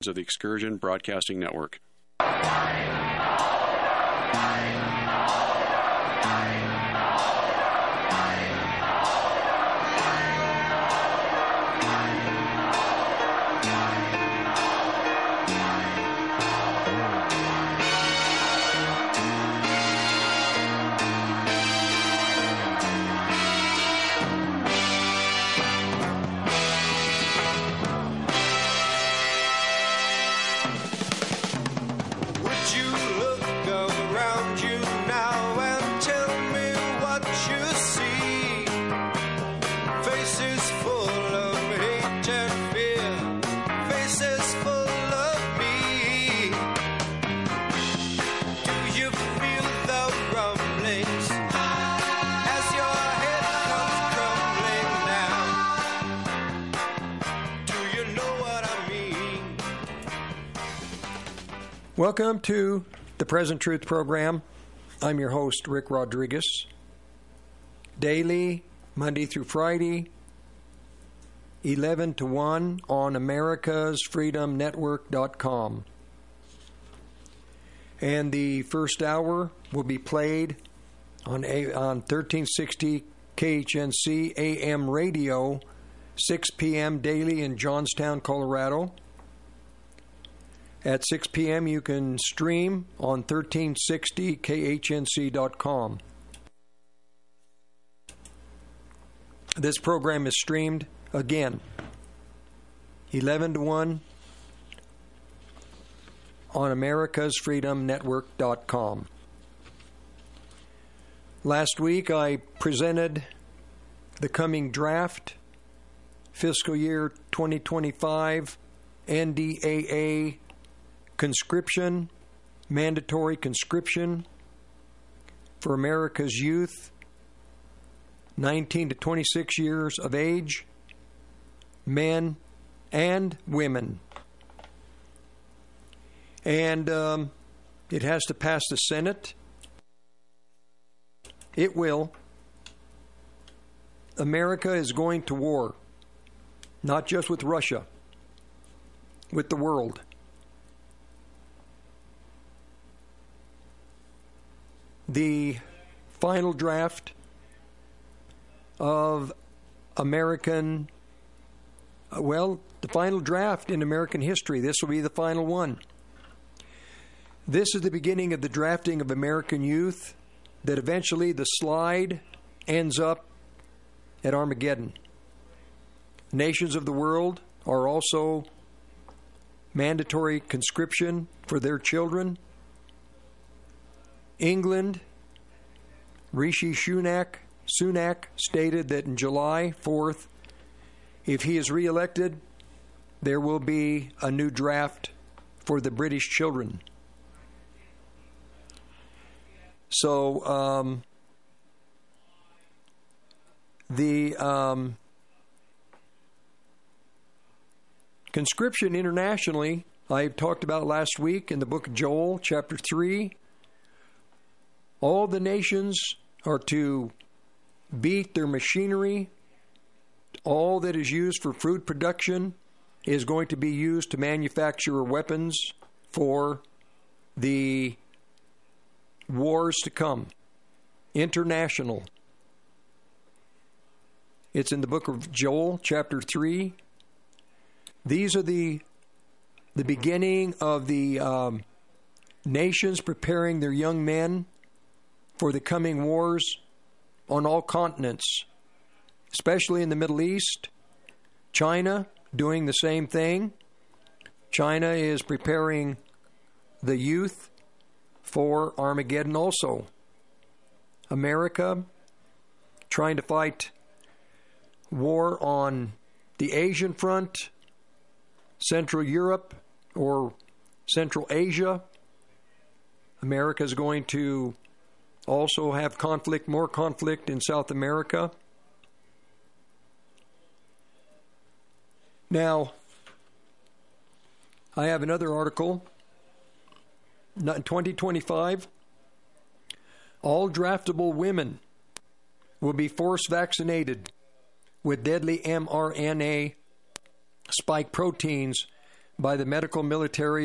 of the Excursion Broadcasting Network. Welcome to the Present Truth Program. I'm your host, Rick Rodriguez. Daily, Monday through Friday, 11 to 1 on americasfreedomnetwork.com. And the first hour will be played on 1360 KHNC AM radio, 6 p.m. daily in Johnstown, Colorado. At 6 p.m., you can stream on 1360khnc.com. This program is streamed again, 11 to 1 on americasfreedomnetwork.com. Last week, I presented the coming draft, fiscal year 2025, NDAA conscription, mandatory conscription for America's youth, 19 to 26 years of age, men and women. And it has to pass the Senate. It will. America is going to war, not just with Russia, with the world. The final draft of the final draft in American history. This will be the final one. This is the beginning of the drafting of American youth, that eventually the slide ends up at Armageddon. Nations of the world are also mandatory conscription for their children. England, Rishi Sunak stated that in July 4th, if he is reelected, there will be a new draft for the British children. So the conscription internationally, I talked about last week in the book of Joel, chapter 3. All the nations are to beat their machinery. All that is used for food production is going to be used to manufacture weapons for the wars to come. International. It's in the book of Joel, chapter 3. These are the beginning of the nations preparing their young men for the coming wars on all continents, especially in the Middle East. China doing the same thing. China is preparing the youth for Armageddon also. America trying to fight war on the Asian front, Central Europe or Central Asia. America is going to also have more conflict in South America. Now, I have another article. In 2025, all draftable women will be force vaccinated with deadly mRNA spike proteins by the medical military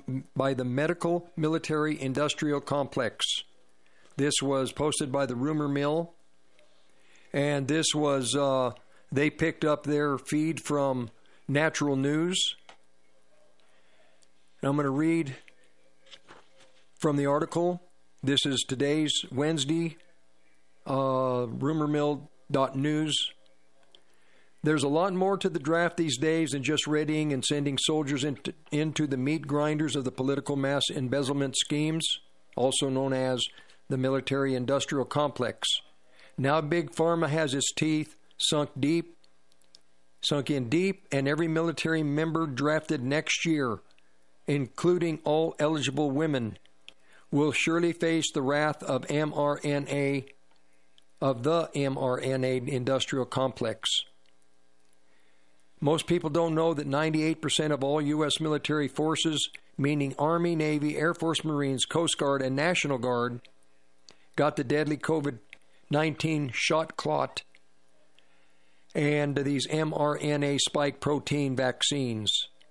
industrial complex. This was posted by the Rumor Mill, and this was they picked up their feed from Natural News. And I'm going to read from the article. This is today's Wednesday, rumormill.news. There's a lot more to the draft these days than just readying and sending soldiers into the meat grinders of the political mass embezzlement schemes, also known as the military-industrial complex. Now Big Pharma has its teeth sunk in deep, and every military member drafted next year, including all eligible women, will surely face the wrath of the mRNA industrial complex. Most people don't know that 98% of all U.S. military forces, meaning Army, Navy, Air Force, Marines, Coast Guard, and National Guard, got the deadly COVID-19 shot clot and these mRNA spike protein vaccines.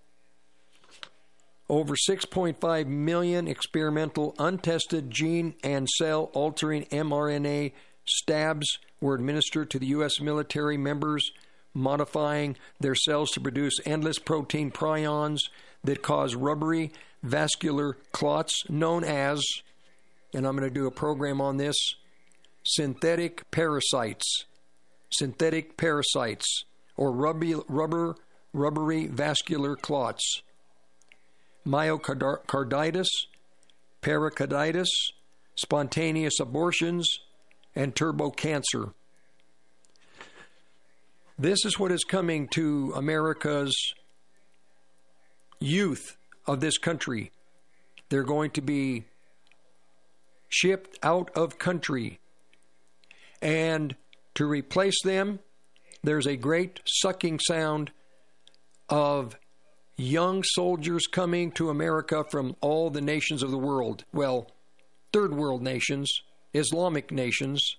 Over 6.5 million experimental, untested gene and cell-altering mRNA stabs were administered to the U.S. military members, modifying their cells to produce endless protein prions that cause rubbery vascular clots known as, and I'm going to do a program on this, synthetic parasites, or rubbery vascular clots, myocarditis, pericarditis, spontaneous abortions, and turbocancer. This is what is coming to America's youth of this country. They're going to be shipped out of country. And to replace them, there's a great sucking sound of young soldiers coming to America from all the nations of the world. Well, third world nations, Islamic nations.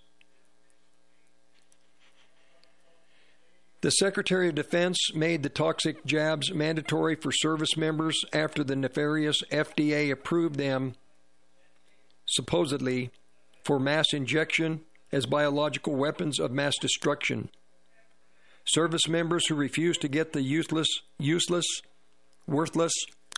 The Secretary of Defense made the toxic jabs mandatory for service members after the nefarious FDA approved them, supposedly, for mass injection as biological weapons of mass destruction. Service members who refused to get the useless, worthless,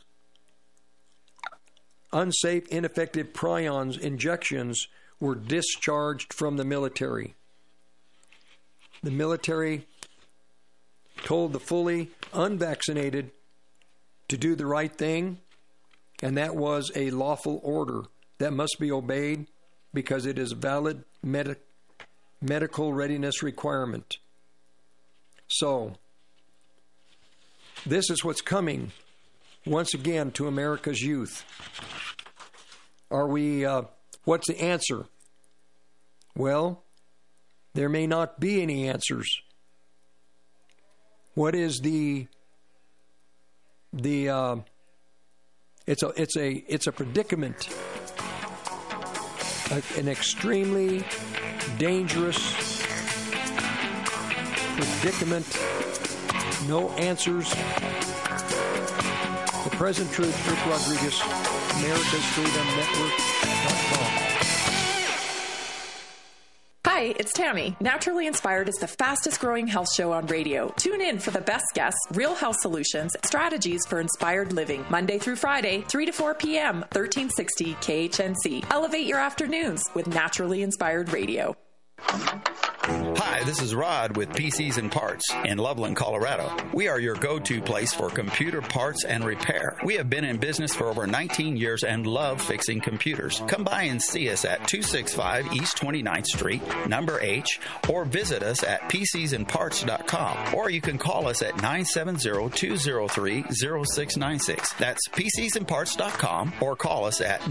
unsafe, ineffective prions injections were discharged from the military. The military told the fully unvaccinated to do the right thing, and that was a lawful order that must be obeyed because it is a valid medical readiness requirement. So, this is what's coming once again to America's youth. Are we, what's the answer? Well, there may not be any answers. What is it's a predicament, an extremely dangerous predicament. No answers. The Present Truth, Rick Rodriguez, AmericasFreedomNetwork.com. Hi, it's Tammy. Naturally Inspired is the fastest growing health show on radio. Tune in for the best guests, real health solutions, strategies for inspired living. Monday through Friday, 3 to 4 p.m., 1360 KHNC. Elevate your afternoons with Naturally Inspired Radio. Hi, this is Rod with PCs and Parts in Loveland, Colorado. We are your go-to place for computer parts and repair. We have been in business for over 19 years and love fixing computers. Come by and see us at 265 East 29th Street, number H, or visit us at PCsandParts.com. Or you can call us at 970-203-0696. That's PCsandParts.com, or call us at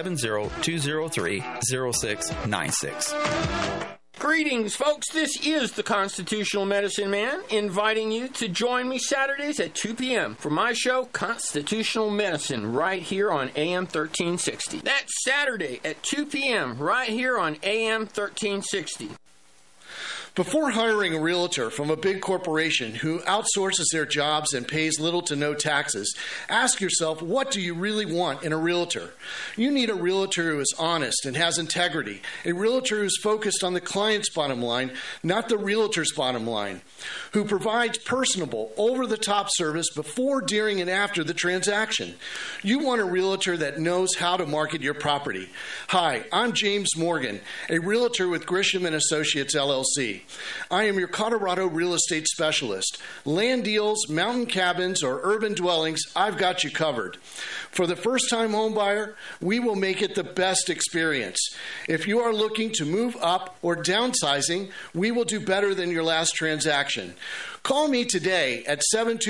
970-203-0696. Greetings, folks. This is the Constitutional Medicine Man, inviting you to join me Saturdays at 2 p.m. for my show, Constitutional Medicine, right here on AM 1360. That's Saturday at 2 p.m. right here on AM 1360. Before hiring a realtor from a big corporation who outsources their jobs and pays little to no taxes, ask yourself, what do you really want in a realtor? You need a realtor who is honest and has integrity, a realtor who is focused on the client's bottom line, not the realtor's bottom line, who provides personable, over-the-top service before, during, and after the transaction. You want a realtor that knows how to market your property. Hi, I'm James Morgan, a realtor with Grisham & Associates, LLC. I am your Colorado real estate specialist. Land deals, mountain cabins, or urban dwellings, I've got you covered. For the first-time homebuyer, we will make it the best experience. If you are looking to move up or downsizing, we will do better than your last transaction. Call me today at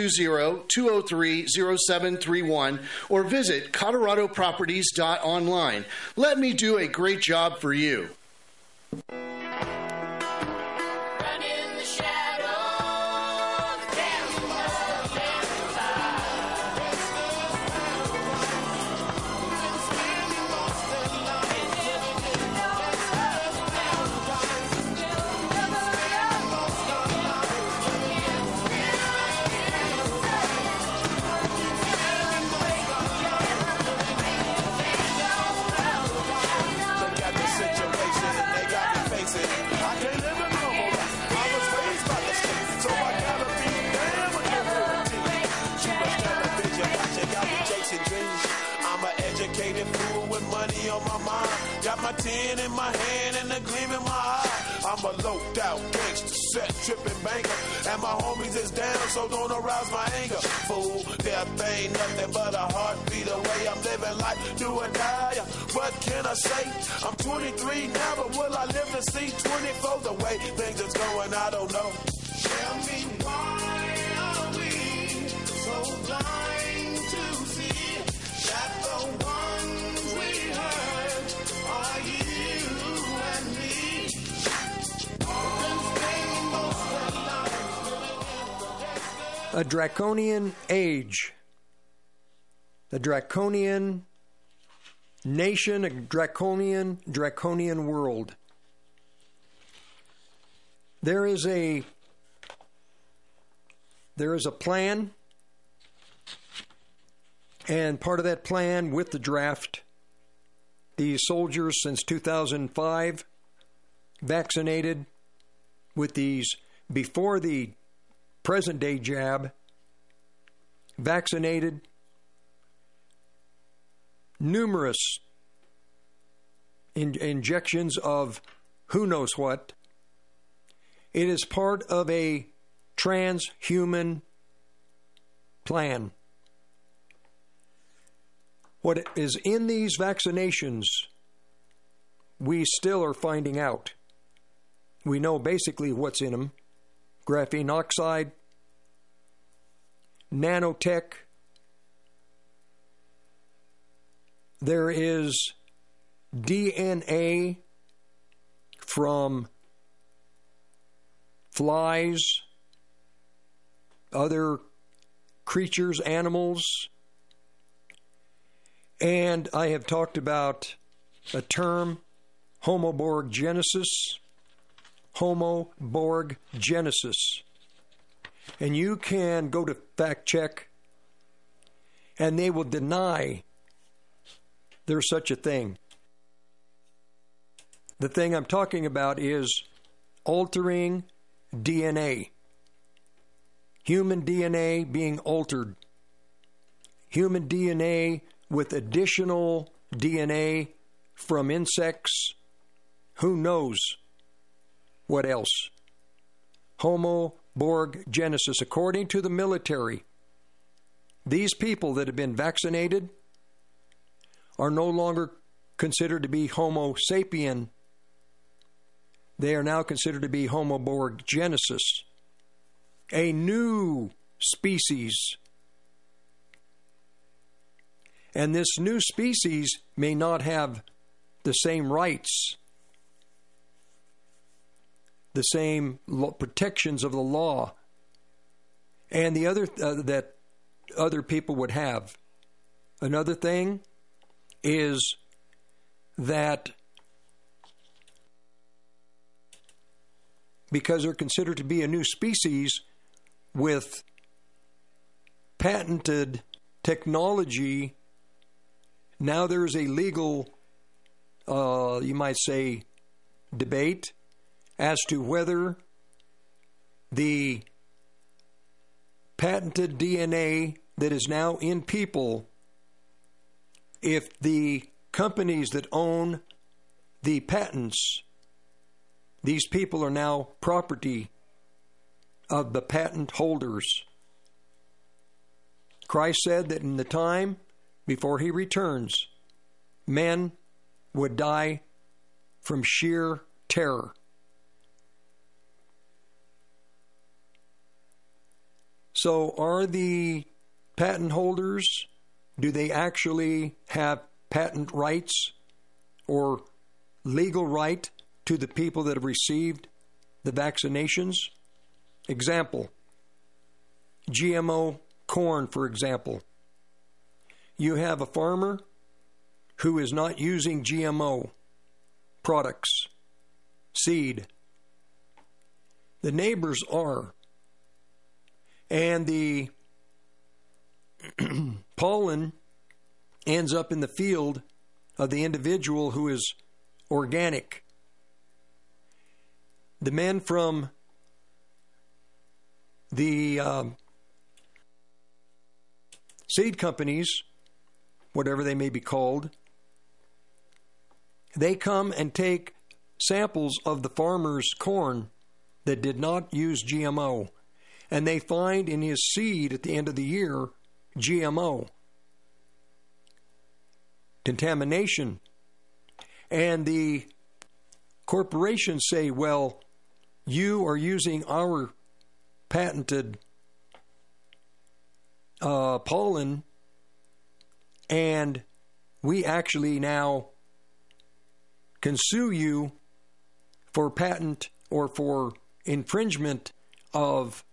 720-203-0731 or visit coloradoproperties.online. Let me do a great job for you. Got my 10 in my hand and a gleam in my eye. I'm a loped out gangster, set tripping banker, and my homies is down, so don't arouse my anger. Fool, death ain't nothing but a heartbeat away. I'm living life, do or die. What can I say? I'm 23 now, but will I live to see 24? The way things is going, I don't know. Tell me why are we so blind to see that the ones we hurt are you and me? A draconian age, a draconian nation, a draconian world. There is a plan, and part of that plan with the draft, the soldiers since 2005 vaccinated with these before the present day jab, vaccinated numerous injections of who knows what. It is part of a transhuman plan. What is in these vaccinations, we still are finding out. We know basically what's in them. Graphene oxide, nanotech. There is DNA from flies, other creatures, animals. And I have talked about a term, homoborggenesis. Homoborggenesis. And you can go to fact check, and they will deny there's such a thing. The thing I'm talking about is altering DNA. Human DNA being altered. Human DNA with additional DNA from insects. Who knows what else? Homoborggenesis. According to the military, these people that have been vaccinated are no longer considered to be Homo sapien. They are now considered to be Homoborggenesis, a new species. And this new species may not have the same rights, the same protections of the law, and the other that other people would have. Another thing is that because they're considered to be a new species with patented technology. Now there's a legal, you might say, debate as to whether the patented DNA that is now in people, if the companies that own the patents, these people are now property of the patent holders. Christ said that in the time before he returns, men would die from sheer terror. So are the patent holders, do they actually have patent rights or legal right to the people that have received the vaccinations? Example, GMO corn, for example. You have a farmer who is not using GMO products, seed. The neighbors are. And the pollen ends up in the field of the individual who is organic. The men from the seed companies, whatever they may be called, they come and take samples of the farmer's corn that did not use GMO, and they find in his seed at the end of the year GMO. Contamination. And the corporations say, well, you are using our patented pollen, and we actually now can sue you for patent or for infringement of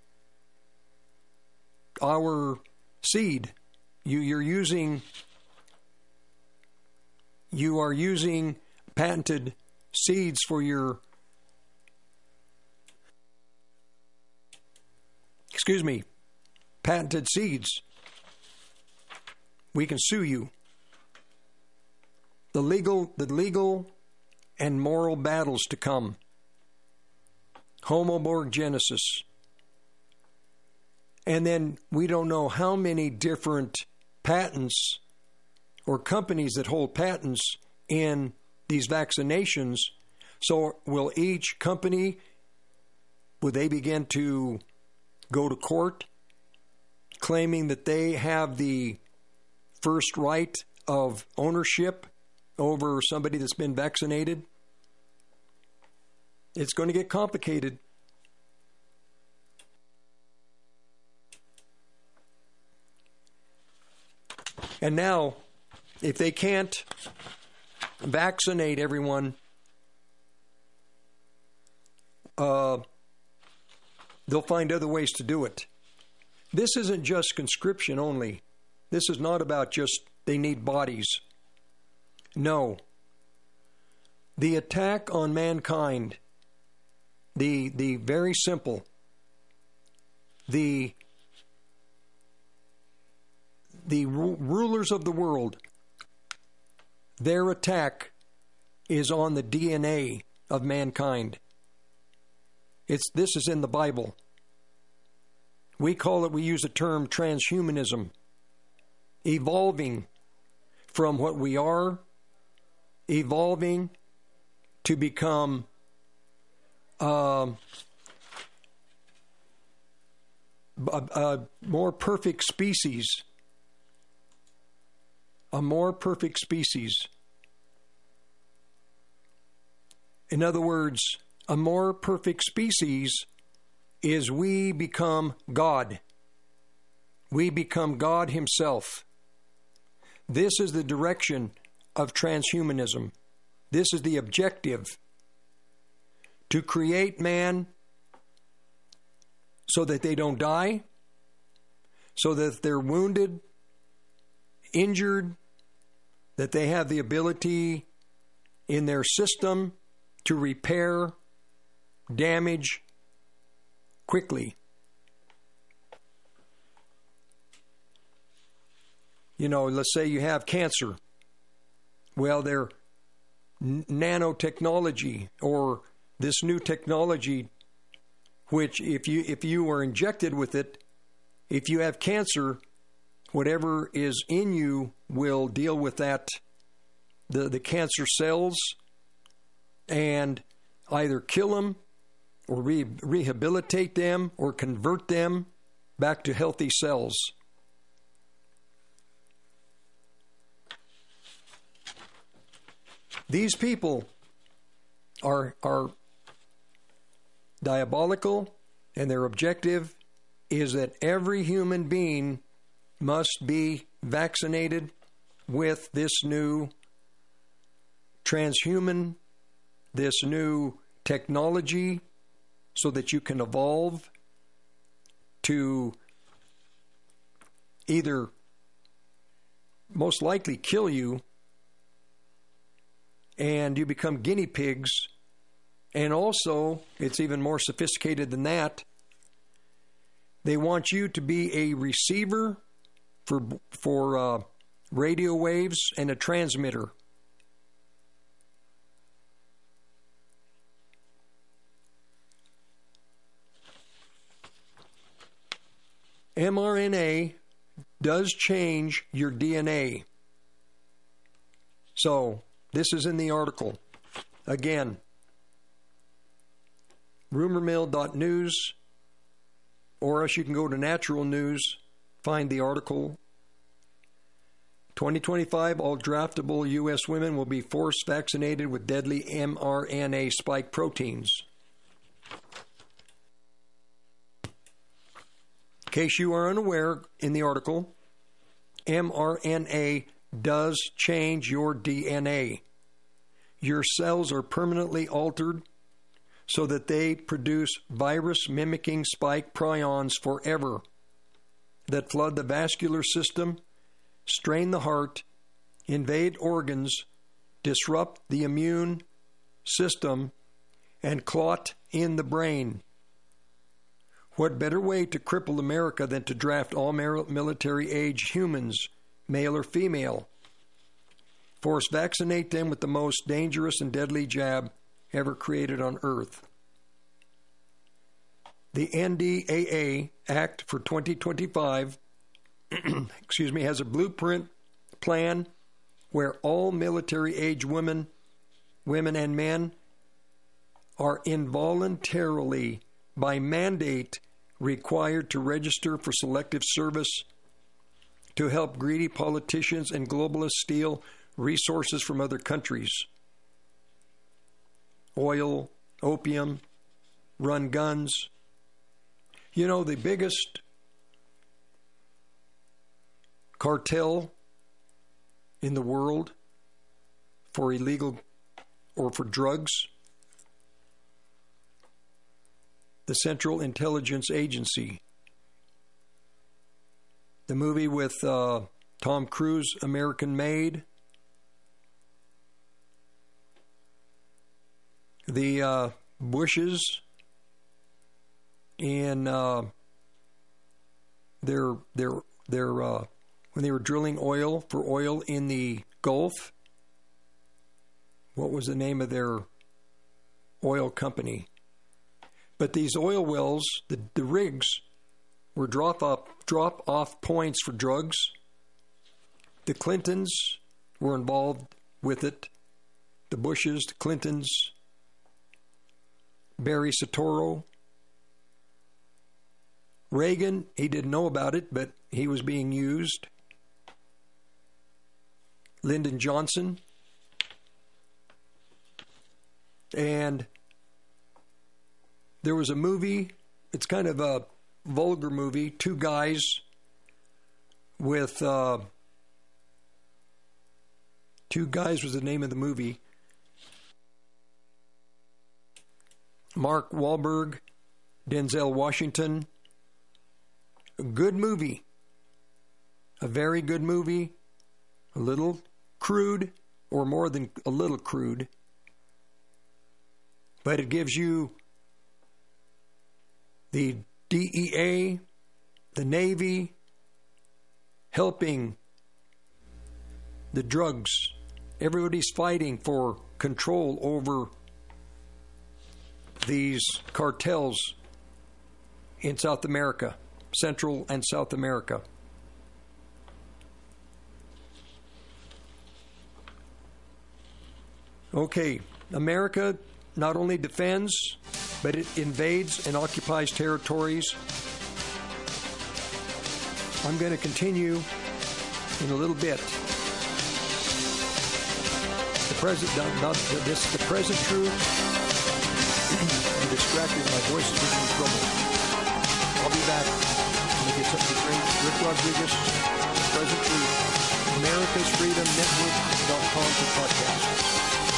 our seed. You are using patented seeds for your, patented seeds. We can sue you. The legal and moral battles to come. Homoborgenesis. And then we don't know how many different patents or companies that hold patents in these vaccinations. So will each company, will they begin to go to court claiming that they have the first right of ownership over somebody that's been vaccinated? It's going to get complicated. And now, if they can't vaccinate everyone, they'll find other ways to do it. This isn't just conscription only. This is not about just they need bodies. No. The attack on mankind, the very simple, the rulers of the world, their attack is on the DNA of mankind. This is in the Bible. We use the term transhumanism, evolving from what we are, evolving to become a more perfect species. A more perfect species. In other words, a more perfect species is we become God. We become God Himself. This is the direction of transhumanism. This is the objective. To create man so that they don't die, so that if they're wounded, injured, that they have the ability in their system to repair damage quickly. You know, let's say you have cancer. Well, their nanotechnology or this new technology, which if you were injected with it, if you have cancer, whatever is in you will deal with that, the cancer cells, and either kill them or rehabilitate them or convert them back to healthy cells. These people are diabolical, and their objective is that every human being must be vaccinated with this new transhuman, this new technology, so that you can evolve to either most likely kill you, and you become guinea pigs. And also, it's even more sophisticated than that. They want you to be a receiver for radio waves and a transmitter. mRNA does change your DNA. So, this is in the article. Again, rumormill.news, or else you can go to Natural News, find the article. 2025, all draftable U.S. women will be forced vaccinated with deadly mRNA spike proteins. In case you are unaware, in the article, mRNA does change your DNA. Your cells are permanently altered so that they produce virus-mimicking spike prions forever that flood the vascular system, strain the heart, invade organs, disrupt the immune system, and clot in the brain. What better way to cripple America than to draft all military-age humans, male or female? Force vaccinate them with the most dangerous and deadly jab ever created on Earth. The NDAA Act for 2025 has a blueprint plan where all military-age women and men are involuntarily, by mandate, required to register for selective service to help greedy politicians and globalists steal resources from other countries. Oil, opium, run guns. You know, the biggest cartel in the world for illegal or for drugs, the Central Intelligence Agency. The movie with Tom Cruise, American Made. The Bushes in their when they were drilling oil in the Gulf. What was the name of their oil company? But these oil wells, the rigs, were drop-off points for drugs. The Clintons were involved with it. The Bushes, the Clintons, Barry Soetoro. Reagan, he didn't know about it, but he was being used. Lyndon Johnson. And there was a movie, it's kind of a vulgar movie, two guys with, Two Guys was the name of the movie. Mark Wahlberg, Denzel Washington. A good movie. A very good movie. A little crude, or more than a little crude. But it gives you the DEA, the Navy, helping the drugs. Everybody's fighting for control over these cartels in South America, Central and South America. Okay, America not only defends, but it invades and occupies territories. I'm going to continue in a little bit. The present truth. I'm distracted. My voice is getting in trouble. I'll be back. I'm going to get something to drink. Rick Rodriguez, Present Truth. AmericasFreedomNetwork.com for podcasts.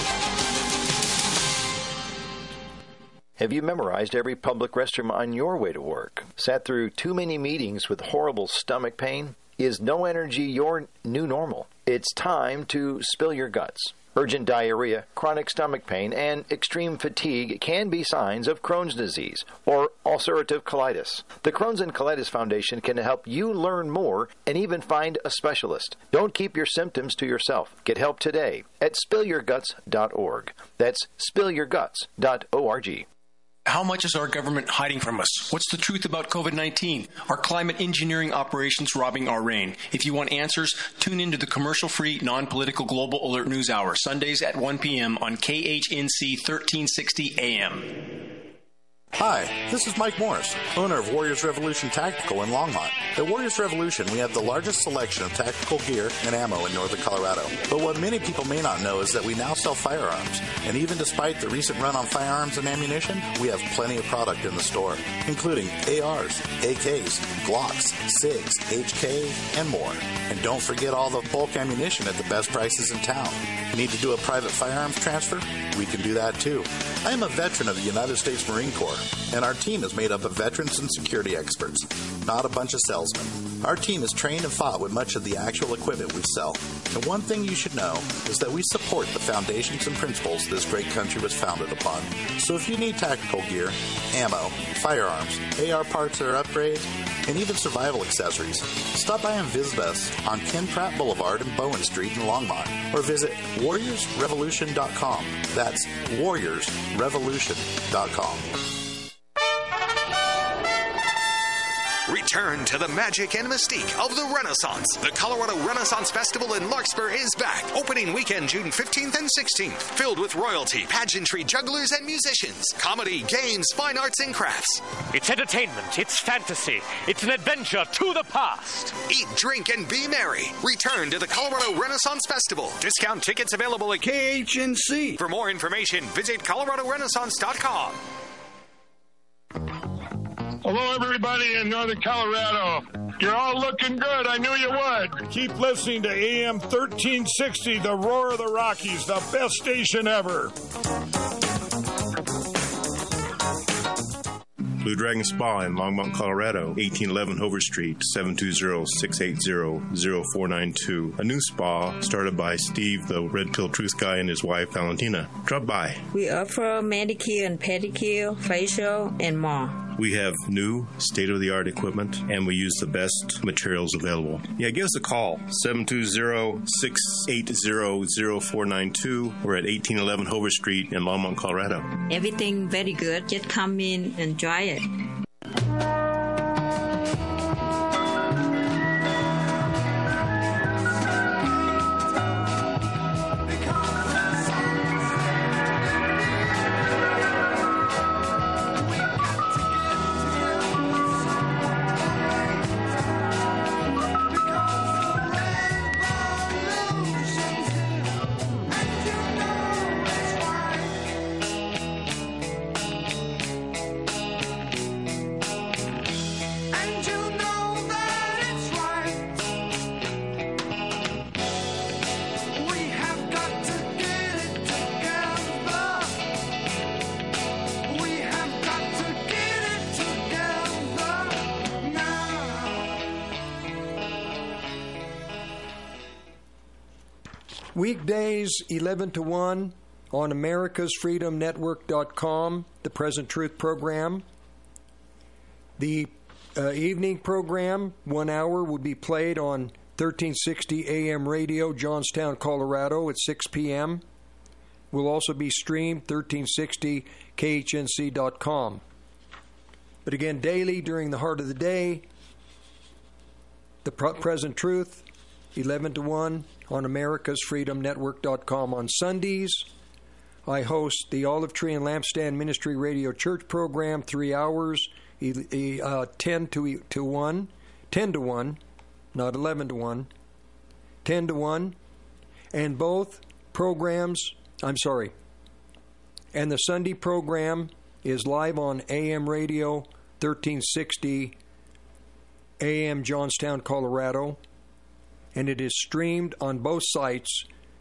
Have you memorized every public restroom on your way to work? Sat through too many meetings with horrible stomach pain? Is no energy your new normal? It's time to spill your guts. Urgent diarrhea, chronic stomach pain, and extreme fatigue can be signs of Crohn's disease or ulcerative colitis. The Crohn's and Colitis Foundation can help you learn more and even find a specialist. Don't keep your symptoms to yourself. Get help today at spillyourguts.org. That's spillyourguts.org. How much is our government hiding from us? What's the truth about COVID-19? Are climate engineering operations robbing our rain? If you want answers, tune into the commercial-free, non-political Global Alert News Hour, Sundays at 1 p.m. on KHNC 1360 AM. Hi, this is Mike Morris, owner of Warriors Revolution Tactical in Longmont. At Warriors Revolution, we have the largest selection of tactical gear and ammo in northern Colorado. But what many people may not know is that we now sell firearms. And even despite the recent run on firearms and ammunition, we have plenty of product in the store, including ARs, AKs, Glocks, SIGs, HK, and more. And don't forget all the bulk ammunition at the best prices in town. Need to do a private firearms transfer? We can do that too. I am a veteran of the United States Marine Corps, and our team is made up of veterans and security experts, not a bunch of salesmen. Our team is trained and fought with much of the actual equipment we sell. And one thing you should know is that we support the foundations and principles this great country was founded upon. So if you need tactical gear, ammo, firearms, AR parts or upgrades, and even survival accessories, stop by and visit us on Ken Pratt Boulevard and Bowen Street in Longmont, or visit warriorsrevolution.com. That's warriorsrevolution.com. Return to the magic and mystique of the Renaissance. The Colorado Renaissance Festival in Larkspur is back. Opening weekend, June 15th and 16th. Filled with royalty, pageantry, jugglers, and musicians. Comedy, games, fine arts, and crafts. It's entertainment. It's fantasy. It's an adventure to the past. Eat, drink, and be merry. Return to the Colorado Renaissance Festival. Discount tickets available at KHNC. For more information, visit coloradorenaissance.com. Hello, everybody in northern Colorado. You're all looking good. I knew you would. Keep listening to AM 1360, the Roar of the Rockies, the best station ever. Blue Dragon Spa in Longmont, Colorado, 1811 Hover Street, 720-680-0492. A new spa started by Steve, the Red Pill Truth guy, and his wife, Valentina. Drop by. We offer manicure and pedicure, facial, and more. We have new, state-of-the-art equipment, and we use the best materials available. Yeah, give us a call, 720-680-0492. We're at 1811 Hover Street in Longmont, Colorado. Everything very good. Just come in and try it. Weekdays, 11 to 1 on AmericasFreedomNetwork.com, the Present Truth program. The evening program, 1 hour, will be played on 1360 AM radio, Johnstown, Colorado, at 6 p.m. Will also be streamed 1360khnc.com. But again, daily during the heart of the day, the present truth, 11 to 1 on americasfreedomnetwork.com. On Sundays, I host the Olive Tree and Lampstand Ministry Radio Church program, 3 hours, 10 to 1, not 11 to 1, 10 to 1, and both programs, and the Sunday program is live on AM radio, 1360 AM Johnstown, Colorado, and it is streamed on both sites,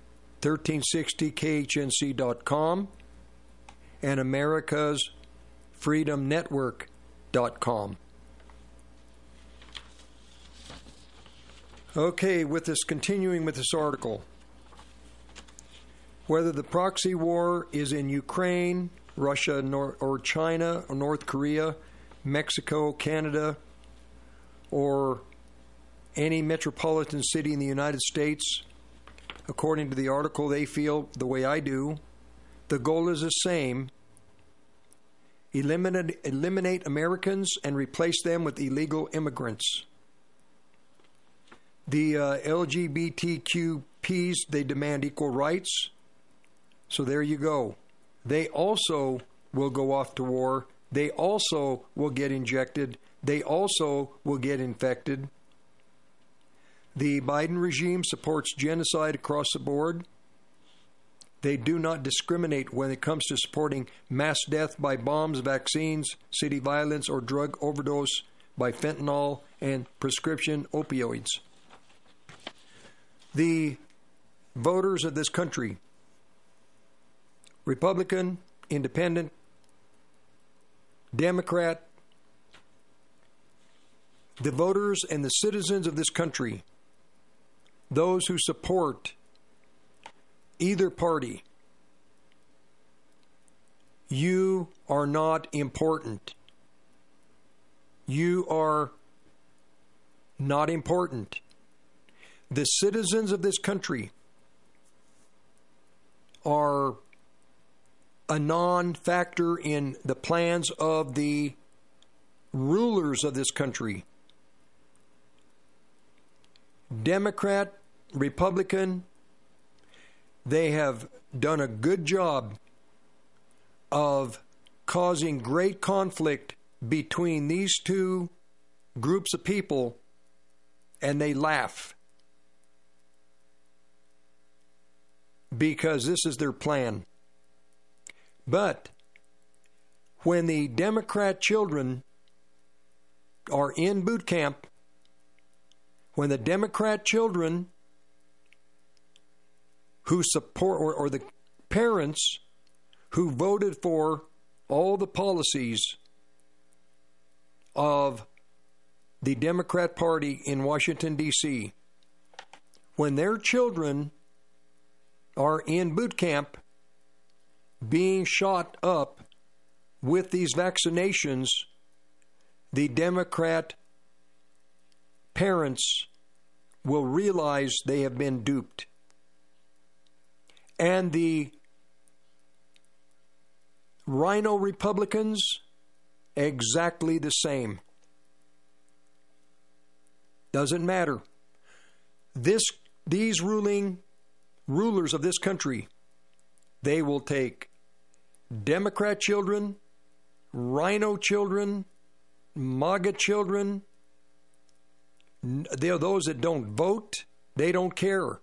1360khnc.com and americasfreedomnetwork.com. Okay, continuing with this article. Whether the proxy war is in Ukraine, Russia, or China, or North Korea, Mexico, Canada, or any metropolitan city in the United States, according to the article, they feel the way I do. The goal is the same. Eliminate Americans and replace them with illegal immigrants. The LGBTQPs, they demand equal rights. So there you go. They also will go off to war. They also will get injected. They also will get infected. The Biden regime supports genocide across the board. They do not discriminate when it comes to supporting mass death by bombs, vaccines, city violence, or drug overdose by fentanyl and prescription opioids. The voters of this country, Republican, Independent, Democrat, the voters and the citizens of this country, those who support either party, you are not important. You are not important. The citizens of this country are a non-factor in the plans of the rulers of this country. Democrat, Republican, they have done a good job of causing great conflict between these two groups of people, and they laugh because this is their plan. But when the Democrat children are in boot camp, when the Democrat children who support, or the parents who voted for all the policies of the Democrat Party in Washington, D.C., when their children are in boot camp being shot up with these vaccinations, the Democrat parents will realize they have been duped. And the Rhino Republicans, exactly the same. Doesn't matter. These rulers of this country, they will take Democrat children, Rhino children, MAGA children. They're those that don't vote. They don't care.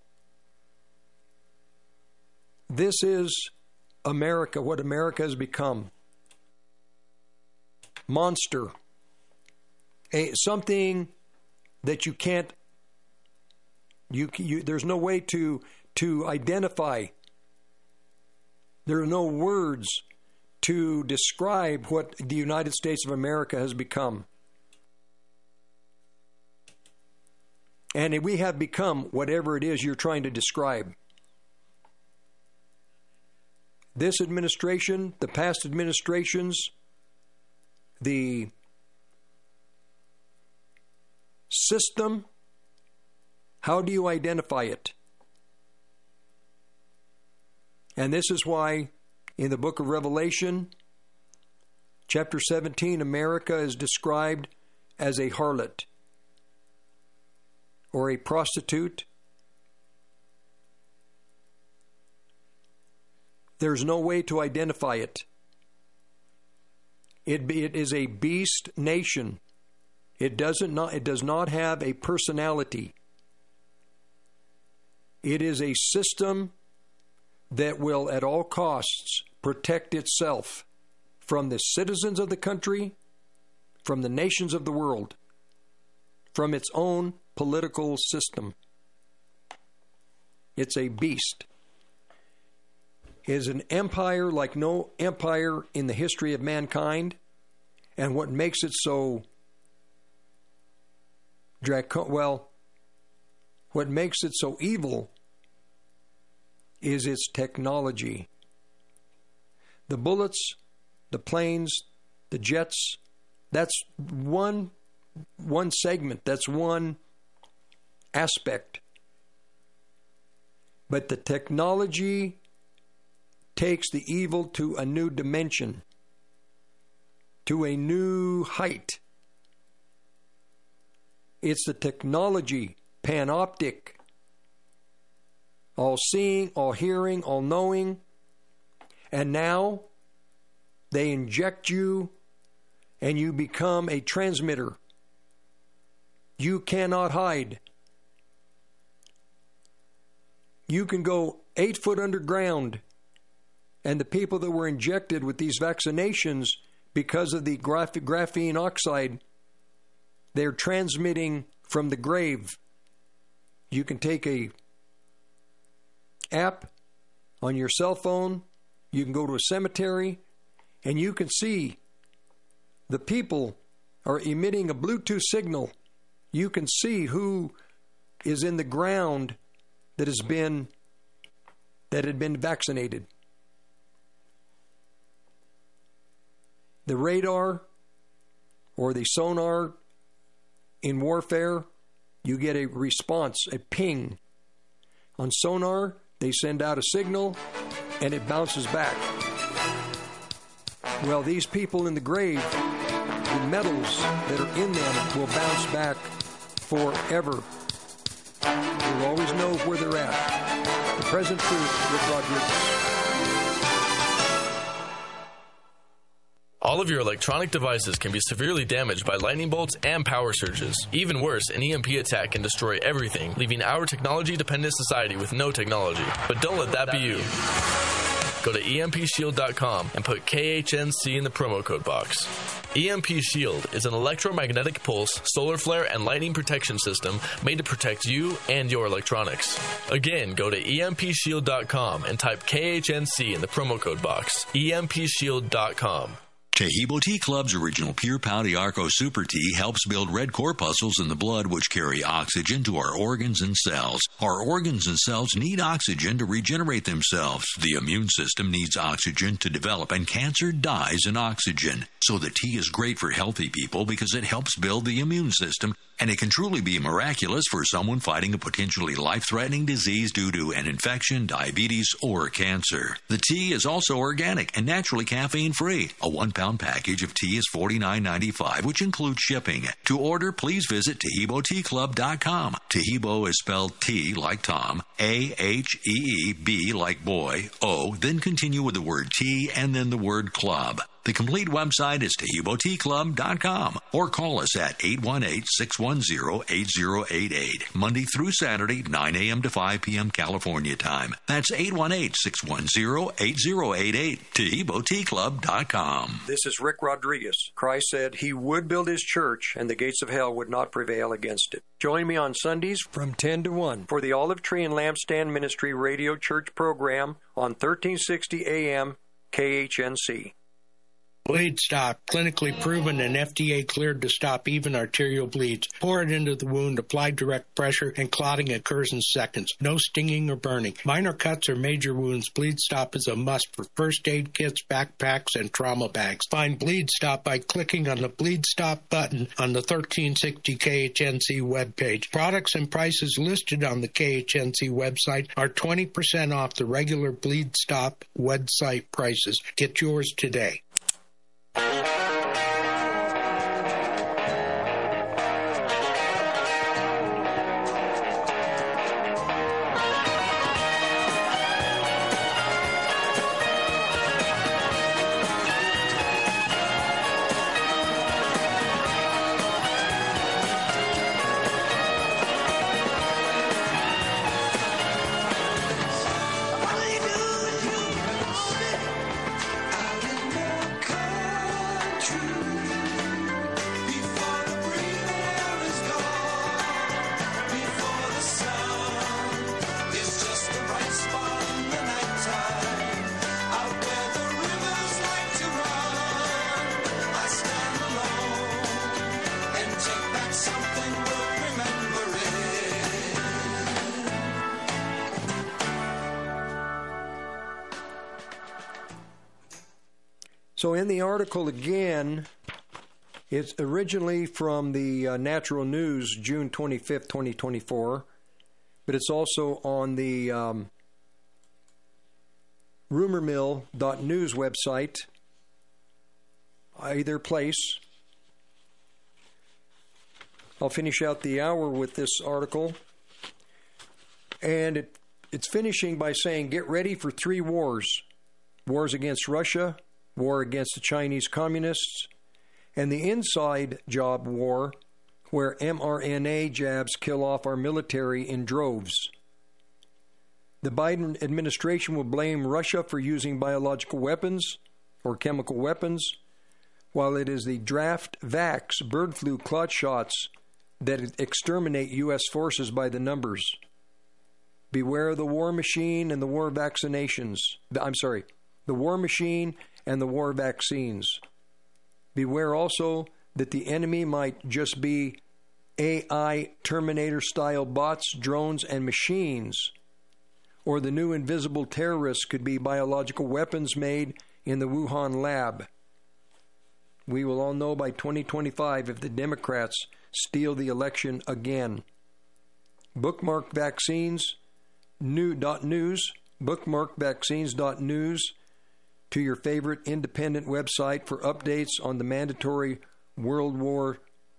This is America, what America has become. Monster. Something that you can't, there's no way to identify. There are no words to describe what the United States of America has become. And we have become whatever it is you're trying to describe. This administration, the past administrations, the system, how do you identify it? And this is why in the book of Revelation, chapter 17, America is described as a harlot or a prostitute. There's no way to identify it. It is a beast nation. It does not have a personality. It is a system that will at all costs protect itself from the citizens of the country, from the nations of the world, from its own political system. It's a beast. It is an empire like no empire in the history of mankind, and what makes it so what makes it so evil is its technology. The bullets, the planes, the jets, that's one segment, that's one aspect. But the technology takes the evil to a new dimension, to a new height. It's the technology, panoptic, all seeing, all hearing, all knowing. And now they inject you and you become a transmitter. You cannot hide. You can go 8 foot underground, and the people that were injected with these vaccinations because of the graphene oxide, they're transmitting from the grave. You can take a app on your cell phone, you can go to a cemetery, and you can see the people are emitting a Bluetooth signal. You can see who is in the ground that had been vaccinated. The radar or the sonar in warfare, you get a response, a ping. On sonar, they send out a signal and it bounces back. Well, these people in the grave, the metals that are in them will bounce back forever. You'll always know where they're at. The Present Truth with Rodriguez. All of your electronic devices can be severely damaged by lightning bolts and power surges. Even worse, an EMP attack can destroy everything, leaving our technology-dependent society with no technology. But don't let that be you. Go to EMPShield.com and put KHNC in the promo code box. EMP Shield is an electromagnetic pulse, solar flare, and lightning protection system made to protect you and your electronics. Again, go to EMPShield.com and type KHNC in the promo code box. EMPShield.com. Tahibo Tea Club's original Pure Pau d'Arco Super Tea helps build red corpuscles in the blood which carry oxygen to our organs and cells. Our organs and cells need oxygen to regenerate themselves. The immune system needs oxygen to develop, and cancer dies in oxygen. So the tea is great for healthy people because it helps build the immune system, and it can truly be miraculous for someone fighting a potentially life-threatening disease due to an infection, diabetes, or cancer. The tea is also organic and naturally caffeine-free. A 1-pound package of tea is $49.95, which includes shipping. To order, please visit TahiboTeaClub.com. Tahibo is spelled T like Tom, A-H-E-E-B like boy, O, then continue with the word tea and then the word club. The complete website is TahiboTeaClub.com, or call us at 818-610-8088, Monday through Saturday, 9 a.m. to 5 p.m. California time. That's 818-610-8088, TahiboTeaClub.com. This is Rick Rodriguez. Christ said he would build his church, and the gates of hell would not prevail against it. Join me on Sundays from 10 to 1 for the Olive Tree and Lampstand Ministry Radio Church program on 1360 AM KHNC. Bleed Stop, clinically proven and FDA cleared to stop even arterial bleeds. Pour it into the wound, apply direct pressure, and clotting occurs in seconds. No stinging or burning. Minor cuts or major wounds, Bleed Stop is a must for first aid kits, backpacks, and trauma bags. Find Bleed Stop by clicking on the Bleed Stop button on the 1360 KHNC webpage. Products and prices listed on the KHNC website are 20% off the regular Bleed Stop website prices. Get yours today. So in the article again, it's originally from the Natural News, June 25th, 2024, but it's also on the rumormill.news website, either place. I'll finish out the hour with this article, and it's finishing by saying, get ready for 3 wars. Wars against Russia, war against the Chinese communists, and the inside job war where mRNA jabs kill off our military in droves. The Biden administration will blame Russia for using biological weapons or chemical weapons, while it is the draft vax bird flu clot shots that exterminate U.S. forces by the numbers. Beware the war machine and the war vaccinations. The war machine and the war vaccines. Beware also that the enemy might just be AI Terminator-style bots, drones, and machines, or the new invisible terrorists could be biological weapons made in the Wuhan lab. We will all know by 2025 if the Democrats steal the election again. Bookmark vaccines, new.news, bookmark vaccines.news, to your favorite independent website for updates on the mandatory World War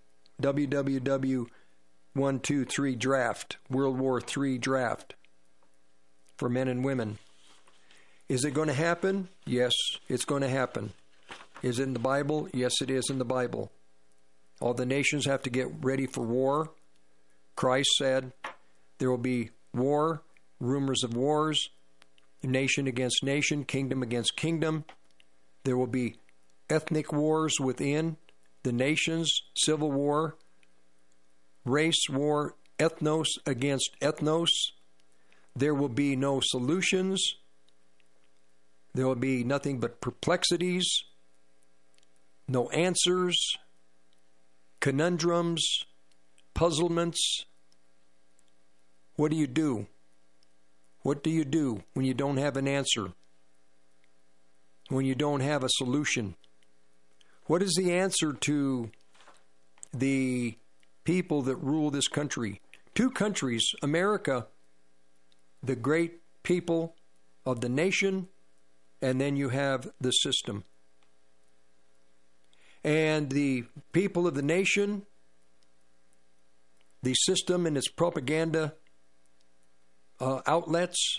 WWW123 draft, World War III draft for men and women. Is it going to happen? Yes, it's going to happen. Is it in the Bible? Yes, it is in the Bible. All the nations have to get ready for war. Christ said there will be war, rumors of wars, nation against nation, kingdom against kingdom. There will be ethnic wars within the nations, civil war, race war, ethnos against ethnos. There will be no solutions. There will be nothing but perplexities, no answers, conundrums, puzzlements. What do you do? What do you do when you don't have an answer? When you don't have a solution? What is the answer to the people that rule this country? 2 countries, America, the great people of the nation, and then you have the system. And the people of the nation, the system and its propaganda outlets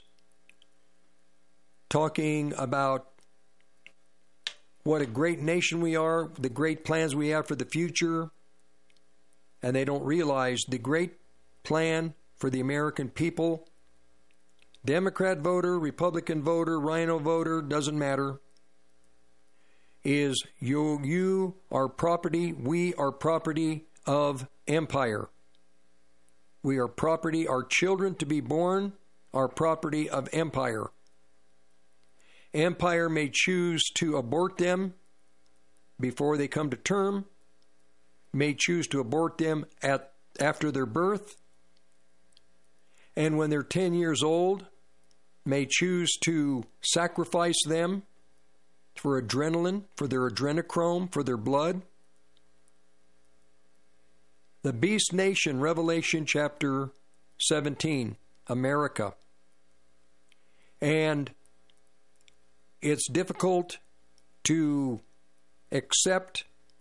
talking about what a great nation we are, the great plans we have for the future, and they don't realize the great plan for the American people, Democrat voter, Republican voter, Rhino voter, doesn't matter, is you are property, we are property of empire. We are property, our children to be born are property of empire. Empire may choose to abort them before they come to term, may choose to abort them after their birth, and when they're 10 years old, may choose to sacrifice them for adrenaline, for their adrenochrome, for their blood. The beast nation, Revelation chapter 17, America. And it's difficult to accept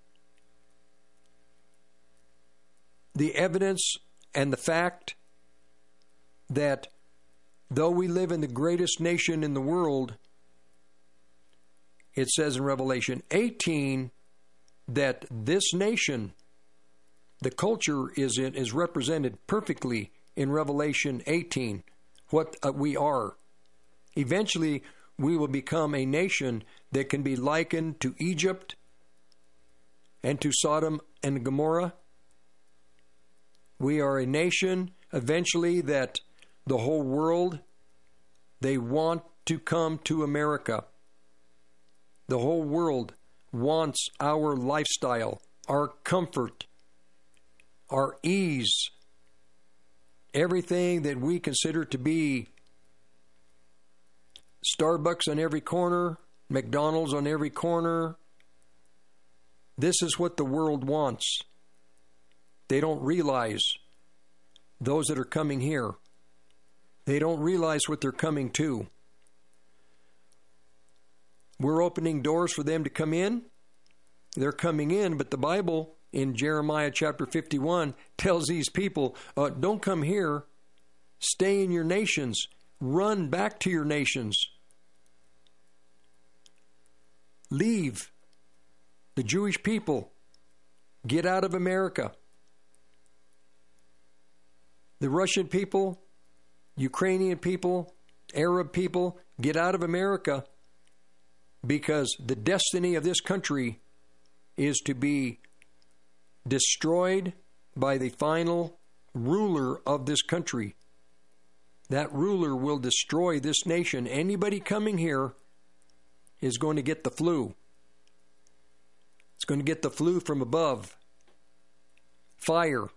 the evidence and the fact that though we live in the greatest nation in the world, it says in Revelation 18 that this nation, the culture is represented perfectly in Revelation 18, what we are. Eventually, we will become a nation that can be likened to Egypt and to Sodom and Gomorrah. We are a nation eventually that the whole world, they want to come to America. The whole world wants our lifestyle, our comfort, our ease, everything that we consider to be Starbucks on every corner, McDonald's on every corner. This is what the world wants. They don't realize, those that are coming here, they don't realize what they're coming to. We're opening doors for them to come in. They're coming in, but the Bible in Jeremiah chapter 51 tells these people, don't come here. Stay in your nations. Run back to your nations. Leave. The Jewish people, get out of America. The Russian people, Ukrainian people, Arab people, get out of America, because the destiny of this country is to be destroyed by the final ruler of this country. That ruler will destroy this nation. Anybody coming here is going to get the flu. It's going to get the flu from above. Fire.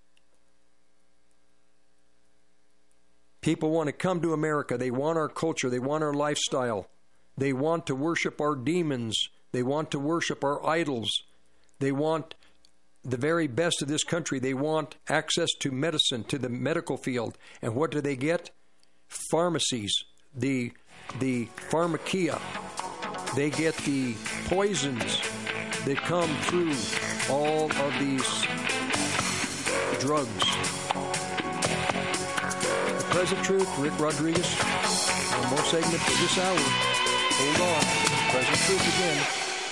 People want to come to America. They want our culture. They want our lifestyle. They want to worship our demons. They want to worship our idols. They want the very best of this country. They want access to medicine, to the medical field. And what do they get? Pharmacies, the pharmakia. They get the poisons that come through all of these drugs. The Present Truth, Rick Rodriguez. One more segment for this hour. Hold on. Present Truth again.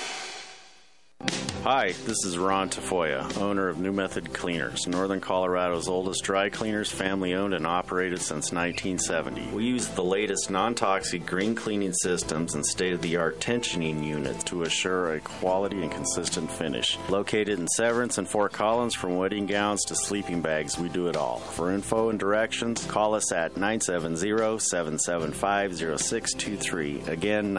Hi, this is Ron Tafoya, owner of New Method Cleaners, Northern Colorado's oldest dry cleaners, family-owned and operated since 1970. We use the latest non-toxic green cleaning systems and state-of-the-art tensioning units to assure a quality and consistent finish. Located in Severance and Fort Collins, from wedding gowns to sleeping bags, we do it all. For info and directions, call us at 970-775-0623. Again,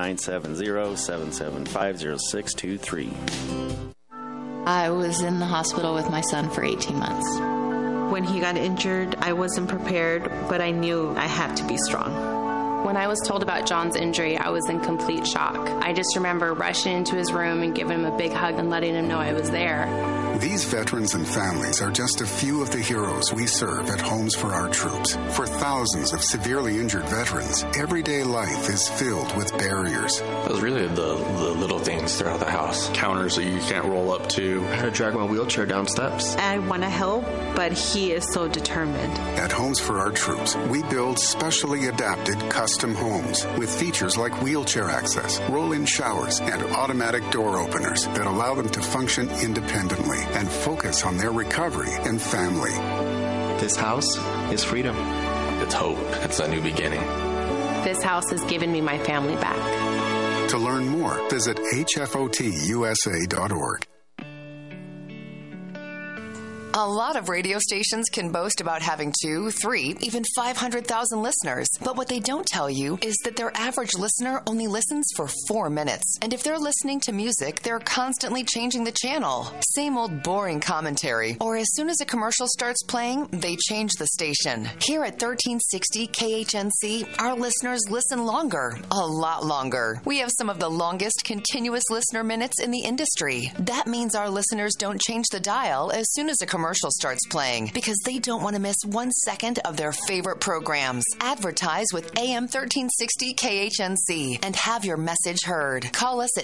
970-775-0623. I was in the hospital with my son for 18 months. When he got injured, I wasn't prepared, but I knew I had to be strong. When I was told about John's injury, I was in complete shock. I just remember rushing into his room and giving him a big hug and letting him know I was there. These veterans and families are just a few of the heroes we serve at Homes for Our Troops. For thousands of severely injured veterans, everyday life is filled with barriers. It was really the little things throughout the house. Counters that you can't roll up to. I had to drag my wheelchair down steps. I want to help, but he is so determined. At Homes for Our Troops, we build specially adapted custom homes with features like wheelchair access, roll-in showers, and automatic door openers that allow them to function independently and focus on their recovery and family. This house is freedom. It's hope. It's a new beginning. This house has given me my family back. To learn more, visit hfotusa.org. A lot of radio stations can boast about having 2, 3, even 500,000 listeners. But what they don't tell you is that their average listener only listens for 4 minutes. And if they're listening to music, they're constantly changing the channel. Same old boring commentary. Or as soon as a commercial starts playing, they change the station. Here at 1360 KHNC, our listeners listen longer, a lot longer. We have some of the longest continuous listener minutes in the industry. That means our listeners don't change the dial as soon as a commercial starts playing because they don't want to miss 1 second of their favorite programs. Advertise with AM 1360 KHNC and have your message heard. Call us at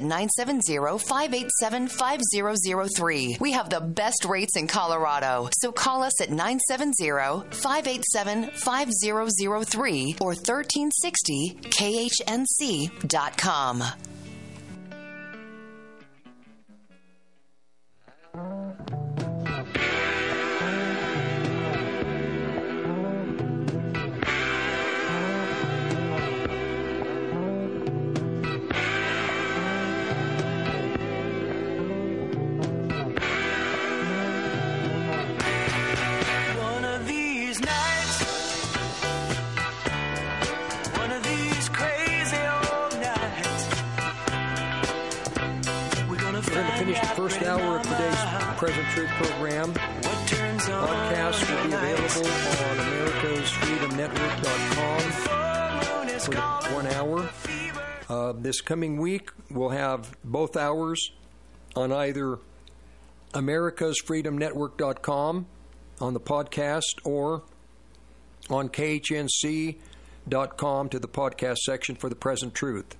970-587-5003. We have the best rates in Colorado, so call us at 970-587-5003 or 1360KHNC.com. First hour of today's Present Truth program. Podcasts will be available on americasfreedomnetwork.com for 1 hour. This coming week, we'll have both hours on either americasfreedomnetwork.com on the podcast or on KHNC.com to the podcast section for the Present Truth.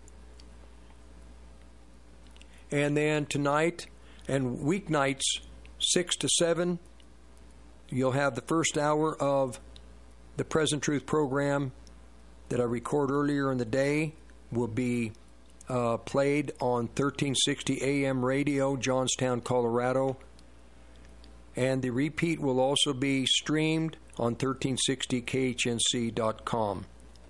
And then tonight and weeknights, 6 to 7, you'll have the first hour of the Present Truth program that I record earlier in the day will be played on 1360 AM radio, Johnstown, Colorado. And the repeat will also be streamed on 1360khnc.com.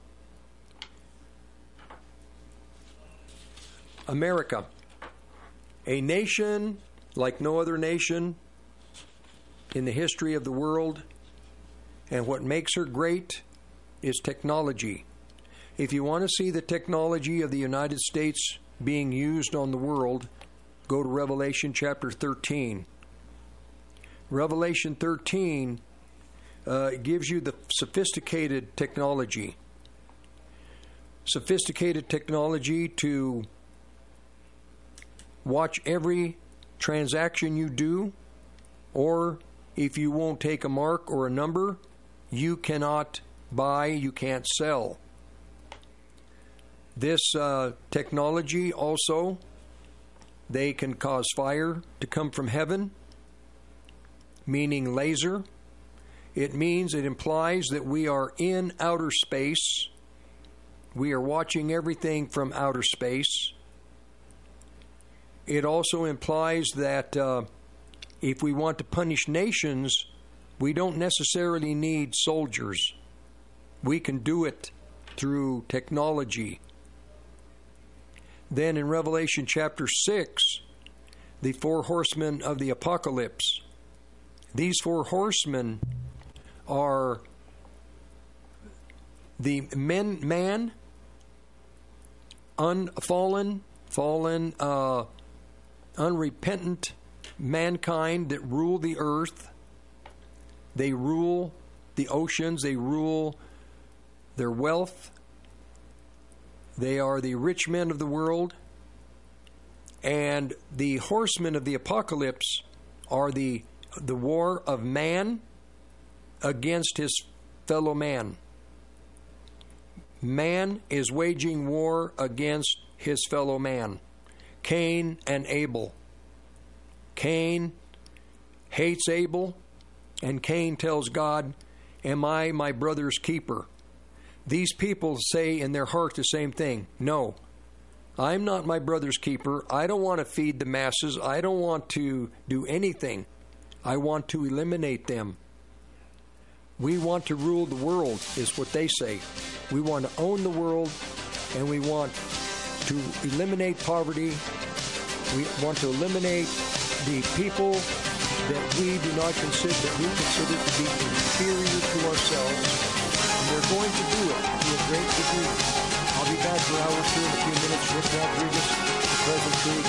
America, a nation like no other nation in the history of the world, and what makes her great is technology. If you want to see the technology of the United States being used on the world, go to Revelation chapter 13. Revelation 13 gives you the sophisticated technology. Sophisticated technology to watch every transaction you do, or if you won't take a mark or a number, you cannot buy, you can't sell. This technology also, they can cause fire to come from heaven, meaning laser. It implies that we are in outer space. We are watching everything from outer space. It also implies that if we want to punish nations, we don't necessarily need soldiers. We can do it through technology. Then in Revelation chapter 6, the 4 horsemen of the apocalypse. These 4 horsemen are the man, fallen, unrepentant mankind that rule the earth. They rule the oceans. They rule their wealth. They are the rich men of the world. And the horsemen of the apocalypse are the war of man against his fellow man. Man is waging war against his fellow man. Cain and Abel. Cain hates Abel, and Cain tells God, "Am I my brother's keeper?" These people say in their heart the same thing. No, I'm not my brother's keeper. I don't want to feed the masses. I don't want to do anything. I want to eliminate them. We want to rule the world, is what they say. We want to own the world, and we want to eliminate poverty. We want to eliminate the people that we consider to be inferior to ourselves, and we're going to do it to a great degree. I'll be back for hour 2 in a few minutes. Rick Rodriguez, The Present Truth,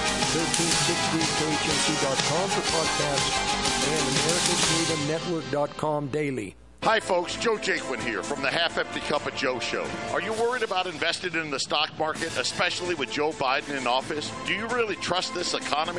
1360khmc.com for podcasts and americasfreedomnetwork.com daily. Hi, folks. Joe Jaquin here from the Half Empty Cup of Joe show. Are you worried about investing in the stock market, especially with Joe Biden in office? Do you really trust this economy?